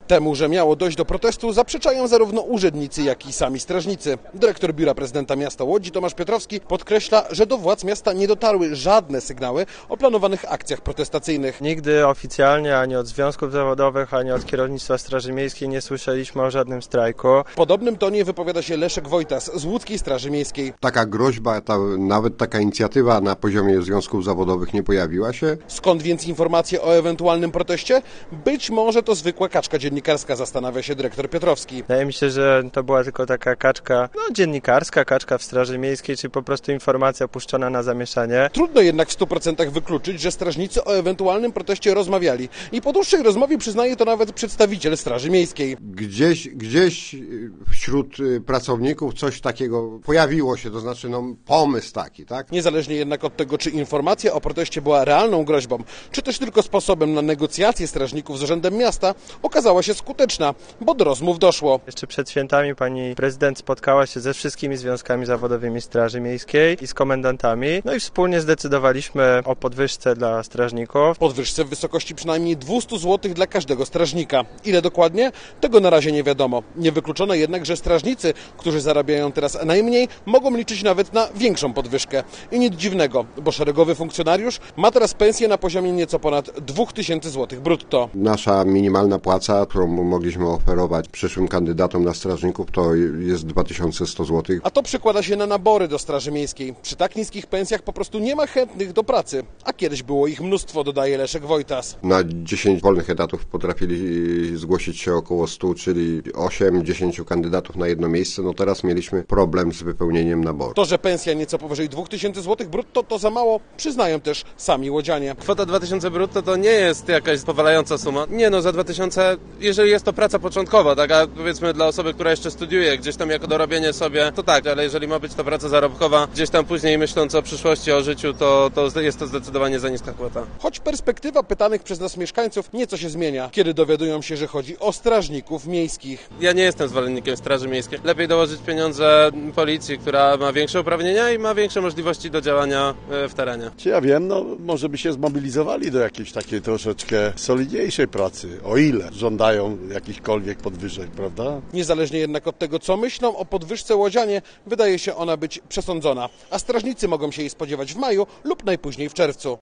Temu, że miało dojść do protestu, zaprzeczają zarówno urzędnicy, jak i sami strażnicy. Dyrektor Biura Prezydenta Miasta Łodzi Tomasz Piotrowski podkreśla, że do władz miasta nie dotarły żadne sygnały o planowanych akcjach protestacyjnych. Nigdy oficjalnie ani od związków zawodowych, ani od kierownictwa Straży Miejskiej nie słyszeliśmy o żadnym strajku. W podobnym tonie wypowiada się Leszek Wojtas z Łódzkiej Straży Miejskiej. Taka groźba, nawet taka inicjatywa na poziomie związków zawodowych nie pojawiła się. Skąd więc informacje o ewentualnym proteście? Być może to zwykła kaczka dziennikarska, zastanawia się dyrektor Piotrowski. Wydaje mi się, że to była tylko taka kaczka, dziennikarska, kaczka w Straży Miejskiej, czyli po prostu informacja puszczona na zamieszanie. Trudno jednak w 100% wykluczyć, że strażnicy o ewentualnym proteście rozmawiali. I po dłuższej rozmowie przyznaje to nawet przedstawiciel Straży Miejskiej. Gdzieś wśród pracowników coś takiego pojawiło się, to znaczy pomysł taki, tak? Niezależnie jednak od tego, czy informacja o proteście była realną groźbą, czy też tylko sposobem na negocjacje strażników z Urzędem Miasta, okazała się skuteczna, bo do rozmów doszło. Jeszcze przed świętami pani prezydent spotkała się ze wszystkimi związkami zawodowymi Straży Miejskiej i z komendantami, i wspólnie zdecydowaliśmy o podwyżce dla strażników. Podwyżce w wysokości przynajmniej 200 zł dla każdego strażnika. Ile dokładnie? Tego na razie nie wiadomo. Niewykluczone jednak, że strażnicy, którzy zarabiają teraz najmniej, mogą liczyć nawet na większą podwyżkę. I nic dziwnego, bo szeregowy funkcjonariusz ma teraz pensję na poziomie nieco ponad 2000 zł brutto. Nasza minimalna płaca, którą mogliśmy oferować przyszłym kandydatom na strażników, to jest 2100 zł. A to przekłada się na nabory do Straży Miejskiej. Przy tak niskich pensjach po prostu nie ma chętnych do pracy, a kiedyś było ich mnóstwo, dodaje Leszek Wojtas. Na 10 wolnych etatów potrafili zgłosić się około 100, czyli 8-10 kandydatów na jedno miejsce. Teraz mieliśmy problem z wypełnieniem naboru. To, że pensja nieco powyżej 2000 zł brutto to za mało, przyznają też sami łodzianie. Kwota 2000 brutto to nie jest jakaś powalająca suma. Nie za 2000, jeżeli jest to praca początkowa, tak, a powiedzmy dla osoby, która jeszcze studiuje, gdzieś tam jako dorobienie sobie, to tak, ale jeżeli ma być to praca zarobkowa, gdzieś tam później myśląc o przyszłości, o życiu, to jest to zdecydowanie za niska kwota. Choć perspektywa pytanych przez nas mieszkańców nieco się zmienia, kiedy dowiadują się, że chodzi o strażników miejskich. Ja nie jestem zwolennikiem Straży Miejskiej. Lepiej dołożyć pieniądze policji, która ma większe uprawnienia i ma większe możliwości do działania w terenie. Czy ja wiem, może by się zmobilizowali do jakiejś takiej troszeczkę solidniejszej pracy, o ile żądają jakichkolwiek podwyżek, prawda? Niezależnie jednak od tego, co myślą o podwyżce łodzianie, wydaje się ona być przesądzona, a strażnicy mogą się jej spodziewać w maju lub najpóźniej w czerwcu.